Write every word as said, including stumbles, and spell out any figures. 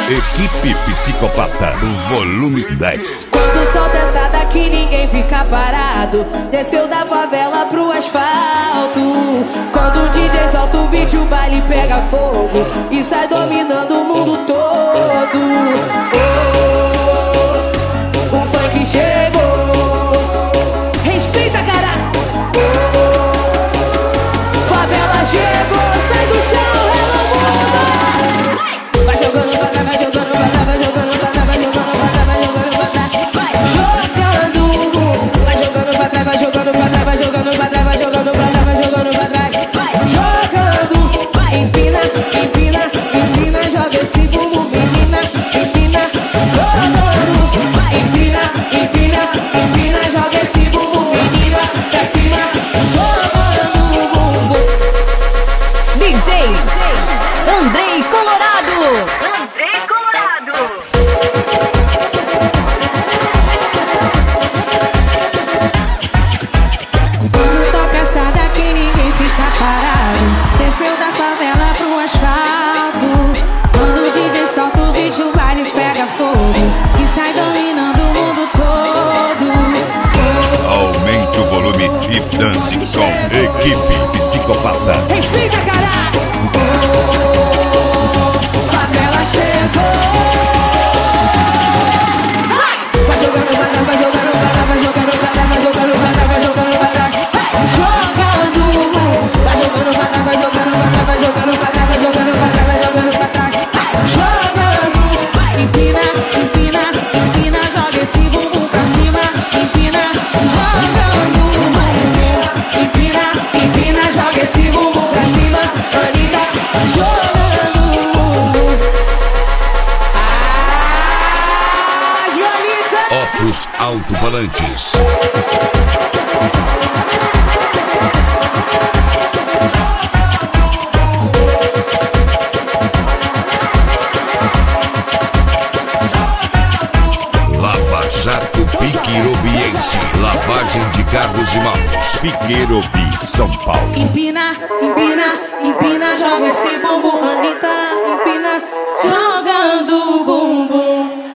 Equipe Psicopata, volume dez. Quando solta essa daqui ninguém fica parado. Desceu da favela pro asfalto. Quando o D J solta o beat, o baile pega fogo e sai dominando o mundo todo. Oh, o funk chegou. Respeita, caralho. Oh, favela chegou, sai do chão, ela muda. Vai jogando pra cá, vai jogando pra cá, vai jogando pra cá, vai jogando pra cá, vai jogando pra cá. Vai jogando, vai jogando pra trás, vai jogando pra trás, vai jogando pra trás, vai jogando pra trás, vai jogando pra trás. Jogando, empina, empina, empina, joga esse bumbum, menina, empina, jogando, empina, empina, empina, joga esse bumbum, menina, pra cima, jogando bumbum. D J Andrei Colorado. Andrei Colorado. Quando toca essa daqui ninguém fica parado. Desceu da favela pro asfalto. Quando o D J solta o beat, o baile pega fogo e sai dominando o mundo todo. Aumente o volume e dance com Equipe Psicopata. Respeita, caralho! Favela chegou! Vai jogando pra trás, vai jogando pra trás, vai jogando pra trás, vai jogando pra trás, vai jogando pra trás. Jogando! Vai jogando pra trás, vai jogando pra trás, vai jogando pra trás, vai jogando pra trás, vai jogando pra trás. Jogando! Empina, empina, empina, joga esse bumbum pra cima. Empina, jogando! Empina, empina, joga esse bumbum pra cima. Anitta, jogando! Ah, Anitta! Opus Alto-Falantes. Lava Jato Piquerobiense. Lavagem de carros e motos. Piquerobi, São Paulo. Empina, empina, empina, joga esse bumbum, Anitta, empina,